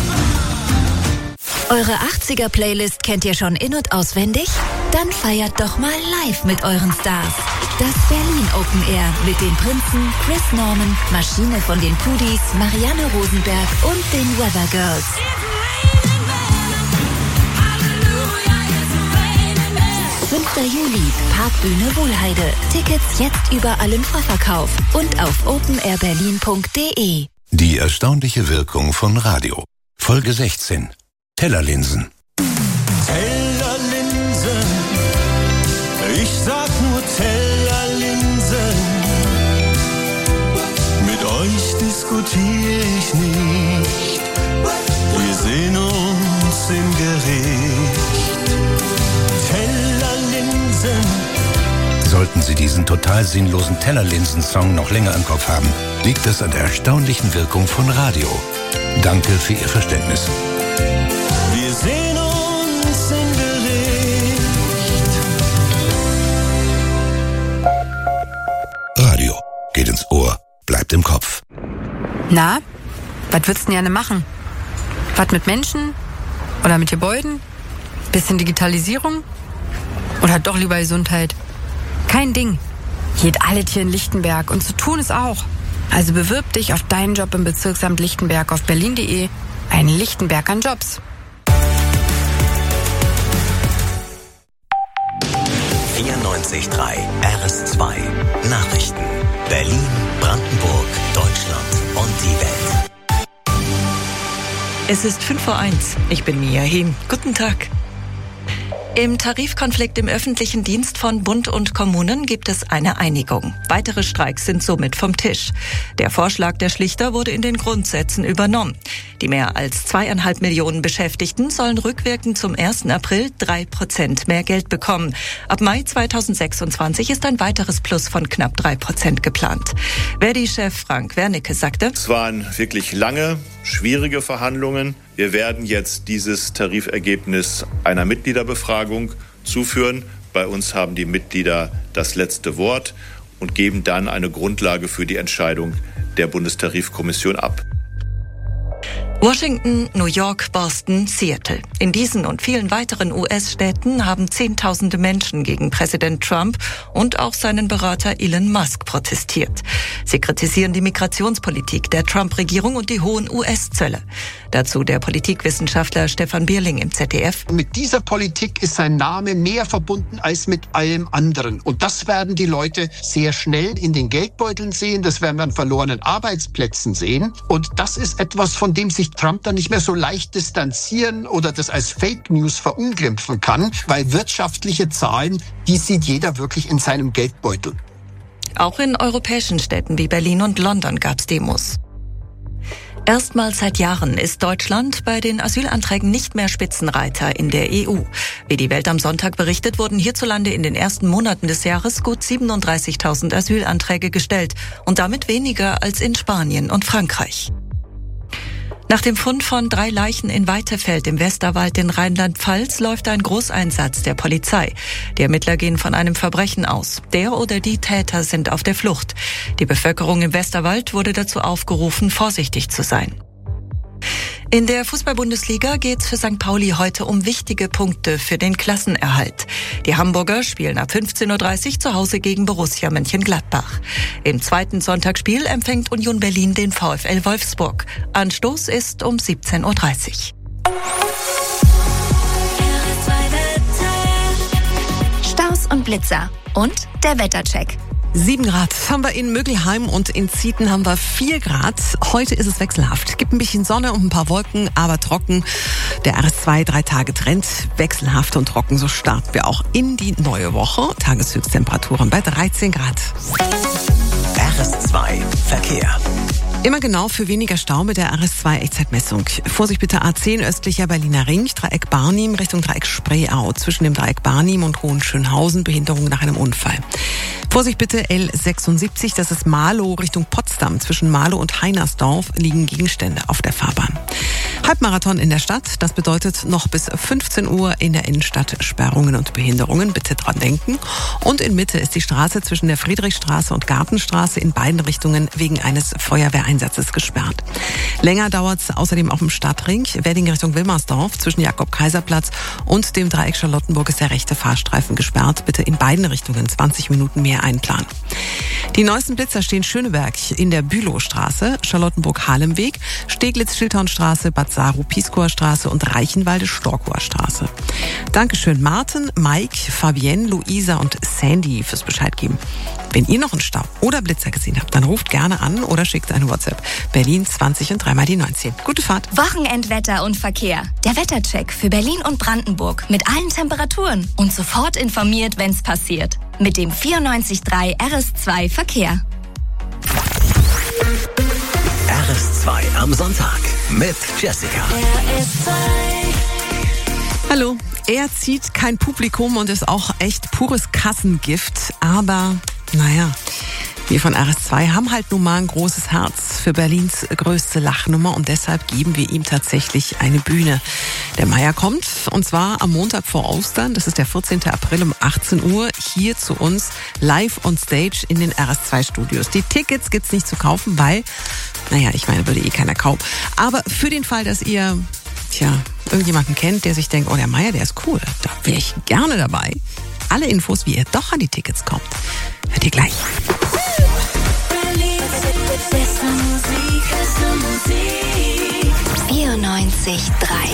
Eure achtziger-Playlist kennt ihr schon in- und auswendig? Dann feiert doch mal live mit euren Stars. Das Berlin Open Air mit den Prinzen, Chris Norman, Maschine von den Pudis, Marianne Rosenberg und den Weather Girls. fünfter Juli, Parkbühne Wohlheide. Tickets jetzt überall im Vorverkauf und auf open air berlin punkt d e. Die erstaunliche Wirkung von Radio. Folge sechzehn. Tellerlinsen. Tellerlinsen, ich sag nur Tellerlinsen. Mit euch diskutiere ich nicht, wir sehen uns im Gericht. Tellerlinsen. Sollten Sie diesen total sinnlosen Tellerlinsen-Song noch länger im Kopf haben, liegt es an der erstaunlichen Wirkung von Radio. Danke für Ihr Verständnis. Wir sehen uns im Gericht. Radio geht ins Ohr, bleibt im Kopf. Na, was würdest du denn gerne machen? Was mit Menschen? Oder mit Gebäuden? Bisschen Digitalisierung? Oder doch lieber Gesundheit? Kein Ding. Geht alles hier in Lichtenberg und zu tun ist auch. Also bewirb dich auf deinen Job im Bezirksamt Lichtenberg auf berlin punkt d e. Ein Lichtenberg an Jobs. vierundneunzig Komma drei R S zwei. Nachrichten. Berlin, Brandenburg, Deutschland und die Welt. Es ist fünf vor eins. Ich bin Mia Hehm. Guten Tag. Im Tarifkonflikt im öffentlichen Dienst von Bund und Kommunen gibt es eine Einigung. Weitere Streiks sind somit vom Tisch. Der Vorschlag der Schlichter wurde in den Grundsätzen übernommen. Die mehr als zweieinhalb Millionen Beschäftigten sollen rückwirkend zum ersten April drei Prozent mehr Geld bekommen. Ab Mai zweitausendsechsundzwanzig ist ein weiteres Plus von knapp drei Prozent geplant. Verdi-Chef Frank Wernicke sagte: Es waren wirklich lange, schwierige Verhandlungen. Wir werden jetzt dieses Tarifergebnis einer Mitgliederbefragung zuführen. Bei uns haben die Mitglieder das letzte Wort und geben dann eine Grundlage für die Entscheidung der Bundestarifkommission ab. Washington, New York, Boston, Seattle. In diesen und vielen weiteren U S-Städten haben Zehntausende Menschen gegen Präsident Trump und auch seinen Berater Elon Musk protestiert. Sie kritisieren die Migrationspolitik der Trump-Regierung und die hohen U S-Zölle. Dazu der Politikwissenschaftler Stefan Bierling im Z D F. Mit dieser Politik ist sein Name mehr verbunden als mit allem anderen. Und das werden die Leute sehr schnell in den Geldbeuteln sehen. Das werden wir an verlorenen Arbeitsplätzen sehen. Und das ist etwas, von dem sich Trump dann nicht mehr so leicht distanzieren oder das als Fake News verunglimpfen kann, weil wirtschaftliche Zahlen, die sieht jeder wirklich in seinem Geldbeutel. Auch in europäischen Städten wie Berlin und London gab es Demos. Erstmals seit Jahren ist Deutschland bei den Asylanträgen nicht mehr Spitzenreiter in der E U. Wie die Welt am Sonntag berichtet, wurden hierzulande in den ersten Monaten des Jahres gut siebenunddreißigtausend Asylanträge gestellt und damit weniger als in Spanien und Frankreich. Nach dem Fund von drei Leichen in Weitefeld im Westerwald in Rheinland-Pfalz läuft ein Großeinsatz der Polizei. Die Ermittler gehen von einem Verbrechen aus. Der oder die Täter sind auf der Flucht. Die Bevölkerung im Westerwald wurde dazu aufgerufen, vorsichtig zu sein. In der Fußball-Bundesliga geht's für Sankt Pauli heute um wichtige Punkte für den Klassenerhalt. Die Hamburger spielen ab fünfzehn Uhr dreißig zu Hause gegen Borussia Mönchengladbach. Im zweiten Sonntagsspiel empfängt Union Berlin den VfL Wolfsburg. Anstoß ist um siebzehn Uhr dreißig. und Blitzer. Und der Wettercheck. Sieben Grad haben wir in Mögelheim und in Zieten haben wir vier Grad. Heute ist es wechselhaft. Gibt ein bisschen Sonne und ein paar Wolken, aber trocken. Der R S zwei drei Tage Trend, wechselhaft und trocken. So starten wir auch in die neue Woche. Tageshöchsttemperaturen bei dreizehn Grad. R S zwei Verkehr. Immer genau für weniger Stau mit der R S zwei Echtzeitmessung. Vorsicht bitte A zehn östlicher Berliner Ring, Dreieck Barnim Richtung Dreieck Spreeau. Zwischen dem Dreieck Barnim und Hohenschönhausen Behinderung nach einem Unfall. Vorsicht bitte L sechsundsiebzig, das ist Marlow Richtung Potsdam. Zwischen Marlow und Heinersdorf liegen Gegenstände auf der Fahrbahn. Halbmarathon in der Stadt, das bedeutet noch bis fünfzehn Uhr in der Innenstadt Sperrungen und Behinderungen, bitte dran denken. Und in Mitte ist die Straße zwischen der Friedrichstraße und Gartenstraße in beiden Richtungen wegen eines Feuerwehreinsatzes gesperrt. Länger dauert es außerdem auf dem Stadtring, Wedding Richtung Wilmersdorf, zwischen Jakob-Kaiser-Platz und dem Dreieck Charlottenburg ist der rechte Fahrstreifen gesperrt, bitte in beiden Richtungen zwanzig Minuten mehr einplanen. Die neuesten Blitzer stehen Schöneberg in der Bülowstraße, Charlottenburg-Halemweg, Steglitz-Schilttornstraße, Bad Saru-Pieskauer Straße und Reichenwalde-Storkower Straße. Dankeschön Martin, Mike, Fabienne, Luisa und Sandy fürs Bescheid geben. Wenn ihr noch einen Stau oder Blitzer gesehen habt, dann ruft gerne an oder schickt eine WhatsApp. Berlin zwanzig und dreimal die neunzehn. Gute Fahrt. Wochenendwetter und Verkehr. Der Wettercheck für Berlin und Brandenburg mit allen Temperaturen und sofort informiert, wenn's passiert. Mit dem vierundneunzig Komma drei R S zwei Verkehr. R S zwei am Sonntag mit Jessica. R S zwei. Hallo. Er zieht kein Publikum und ist auch echt pures Kassengift, aber naja, wir von R S zwei haben halt nun mal ein großes Herz für Berlins größte Lachnummer und deshalb geben wir ihm tatsächlich eine Bühne. Der Meier kommt und zwar am Montag vor Ostern, das ist der vierzehnten April um achtzehn Uhr, hier zu uns live on stage in den R S zwei Studios. Die Tickets gibt's nicht zu kaufen, weil, naja, ich meine, würde eh keiner kaufen. Aber für den Fall, dass ihr, tja, irgendjemanden kennt, der sich denkt, oh, der Meier, der ist cool, da wäre ich gerne dabei. Alle Infos, wie ihr doch an die Tickets kommt, hört ihr gleich. vierundneunzig Komma drei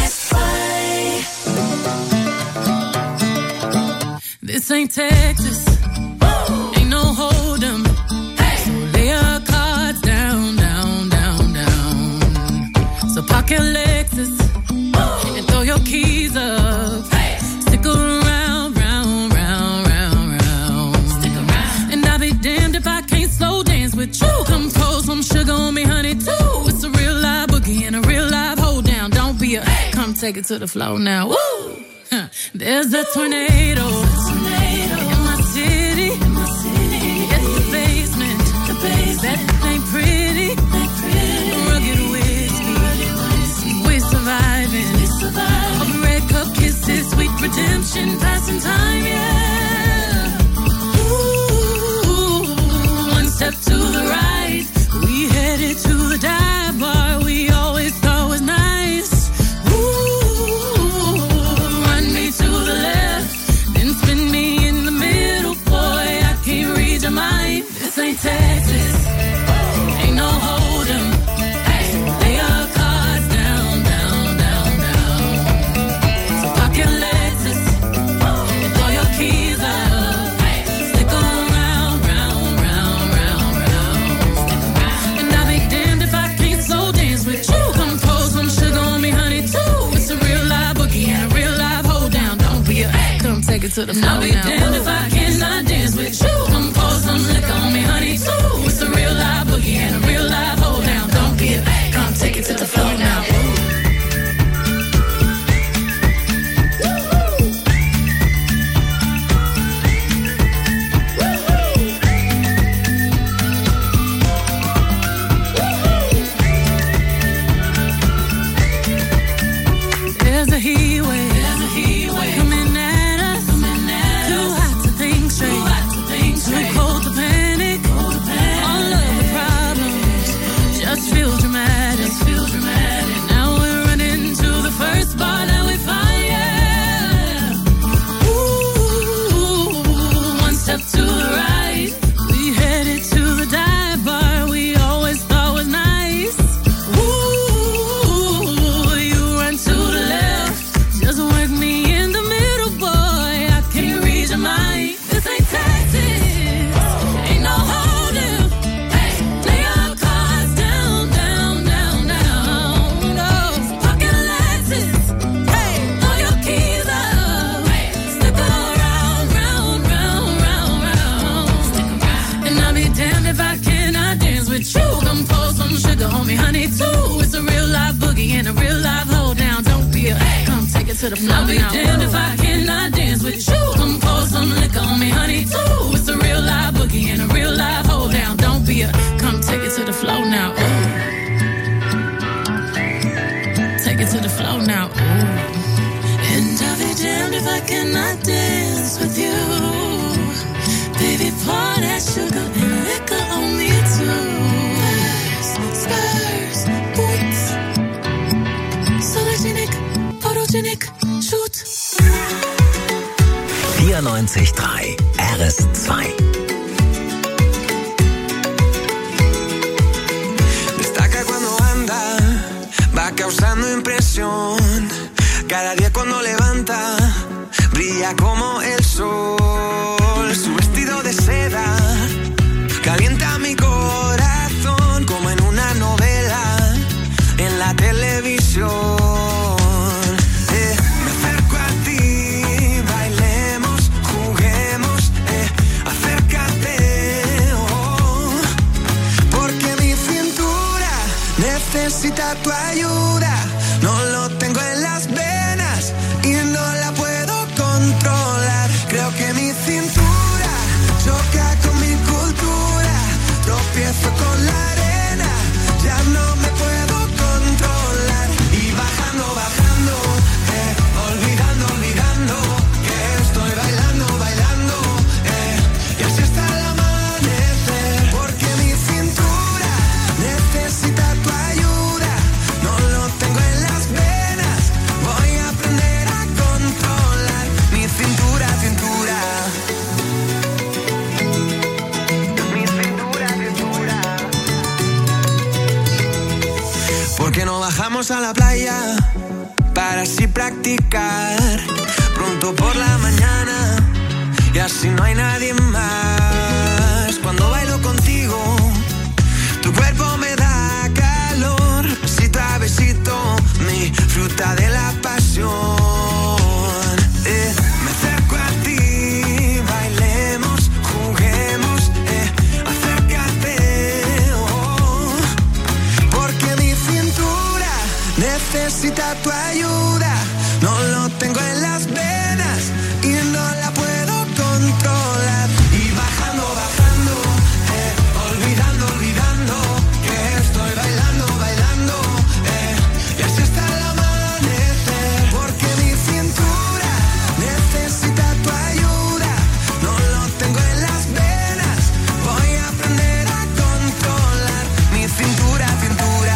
This ain't Texas, ain't no hold'em. So lay your cards down, down, down, down. So park your Lexus and throw your keys up. Stick around, round, round, round, round. Stick around. And I'll be damned if I can't slow dance with you. Come pour some sugar on me, honey, too. It's a real live boogie and a real live hold down. Don't be a, come take it to the floor now. Woo! Huh. There's a tornado. In my city, in my city, it's the basement. The basement. That ain't pretty. Ain't pretty. Rugged whiskey. Rugged whiskey. We surviving. We surviving. Of red cup kisses, sweet redemption, passing time, yeah. Ooh, one step to the right, we headed to the dive bar we always thought was nice. Ooh, run me to the left, then spin me in the middle, boy, I can't read your mind. This ain't Texas, ain't no hold'em. Lay your cards down, down, down, down. So park your Lexus and throw your keys up. Stick around, round, round, round, round. And I'll be damned if I can't slow dance with you. Come pour some sugar on me, honey, too. It's a real live boogie and a real live hold down. Don't be a, come take it to the floor now. I'll be damned if I cannot dance with you. Come pour some liquor on me, honey, too. It's a real live boogie and a real live hold down. Don't be a, come take it to the floor now. There's a heat wave, there's a heat wave coming at us, coming at too us. Hot to think straight, too, hot to think straight. Too cold to panic, cold to panic. All of the problems it to the floor. I'll be damned if I cannot dance with you. Come pour some liquor on me, honey, too. It's a real live boogie and a real live hold down. Don't be a, come take it to the floor now. Ooh. Take it to the floor now. Ooh. And I'll be damned if I cannot dance with you. Baby, pour that sugar and liquor on me too. Spurs, boots, Sologenic, Photogenic, shoot. vierundneunzig Komma drei R S zwei. Destaca cuando anda, va causando impresión. Cada día cuando levanta, brilla como el sol. Su vestido de seda calienta mi corazón como en una novela en la televisión. Eh, me acerco a ti, bailemos, juguemos, eh, acércate, oh, porque mi cintura necesita tu ayuda. No lo tengo en las venas y no la puedo controlar. Creo que mi cintura choca con mi cultura. Tropiezo con la arena, ya no me puedo controlar. Y bajando, bajando, eh, olvidando, olvidando que estoy bailando, bailando, eh, y así hasta el amanecer. Porque mi cintura necesita tu ayuda. No lo tengo en las venas, voy a aprender a controlar mi cintura, cintura. Mi cintura, cintura. ¿Por qué no bajamos a la playa para así practicar? Pronto por la mañana y así no hay nadie más. Cuando bailo contigo, tu cuerpo me da calor. Besito a besito, mi fruta de la pasión. Eh, me acerco a ti, bailemos, juguemos, eh, acércate, oh, porque mi cintura necesita tu ayuda. No lo tengo en las venas y no la puedo controlar. Y bajando, bajando, eh, olvidando, olvidando que estoy bailando, bailando, eh, y así hasta el amanecer. Porque mi cintura necesita tu ayuda. No lo tengo en las venas, voy a aprender a controlar mi cintura, cintura.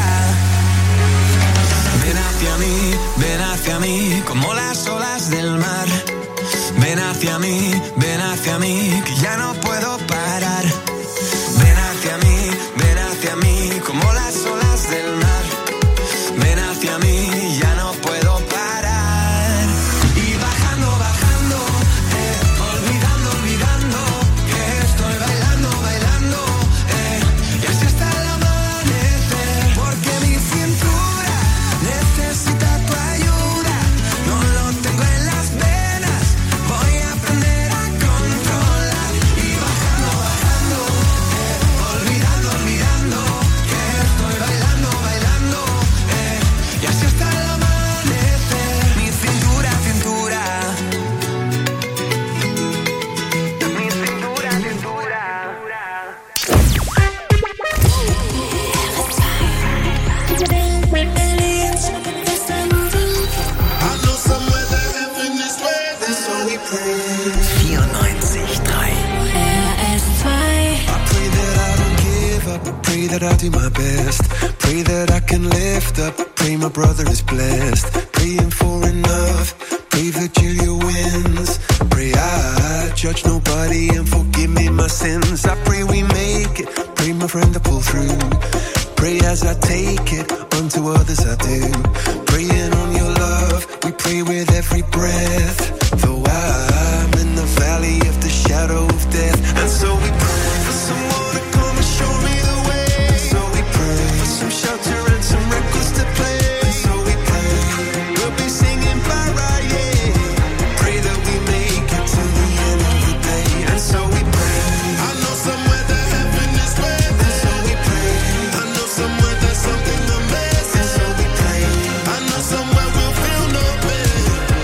Ven hacia mí, ven hacia mí, como las olas del mar. Ven hacia mí, ven hacia mí, que ya no puedo parar. Ven hacia mí, ven hacia mí, como las olas del mar. Ven hacia mí, ya no puedo parar. Y bajando, bajando, eh, olvidando, olvidando que estoy bailando, bailando, eh, y así hasta el amanecer. Porque mi cintura necesita tu ayuda. No lo tengo en las venas, voy a aprender a controlar. Y bajando, bajando, eh, olvidando, olvidando que estoy bailando, bailando, eh, y así hasta el amanecer. Mi cintura, cintura. Mi cintura, cintura. vierundneunzig Komma drei R S zwei. I pray that I don't give up. I pray that I do my best. Pray that I can lift up. Pray my brother is blessed. Praying for enough. Pray that Julia wins. Pray I judge nobody and forgive me my sins. I pray we make it. Pray my friend to pull through. Pray as I take it, unto others I do. Praying on your love, we pray with every breath. Though I'm in the valley of the shadow of death, and so we pray for someone to come and show me the way. And so we pray for some shelter and some records to play. And so we pray we'll be singing by right, yeah. Pray that we make it to the end of the day. And so we pray. I know somewhere that heaven is waiting. And so we pray. I know somewhere there's something amazing. And so we pray. I know somewhere we'll feel no pain.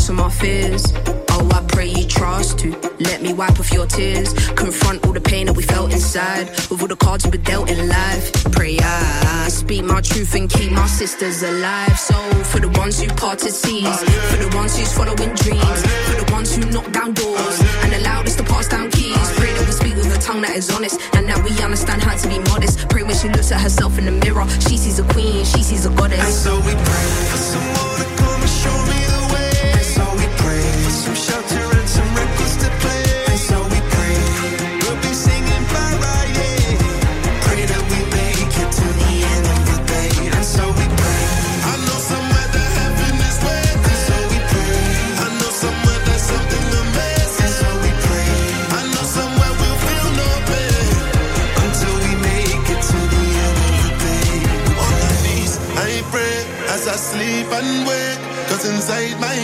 cross on my fears. Oh, I pray you trust to let me wipe off your tears. Confront all the pain that we felt inside, with all the cards we were dealt in life. Pray I speak my truth and keep my sisters alive. So for the ones who parted seas, for the ones who's following dreams, for the ones who knock down doors and allowed us to pass down keys. Pray that we speak with a tongue that is honest, and that we understand how to be modest. Pray when she looks at herself in the mirror, she sees a queen, she sees a goddess. And so we pray for some more to come and show me the way. And so we pray for some shelter and some records to play. And so we pray we'll be singing Friday. Pray that we make it to the end of the day. And so we pray. I know somewhere that heaven is waiting. And so we pray. I know somewhere there's something amazing. And so we pray. I know somewhere we'll feel no pain until we make it to the end of the day. On my knees, I pray as I sleep and wake. Cause inside my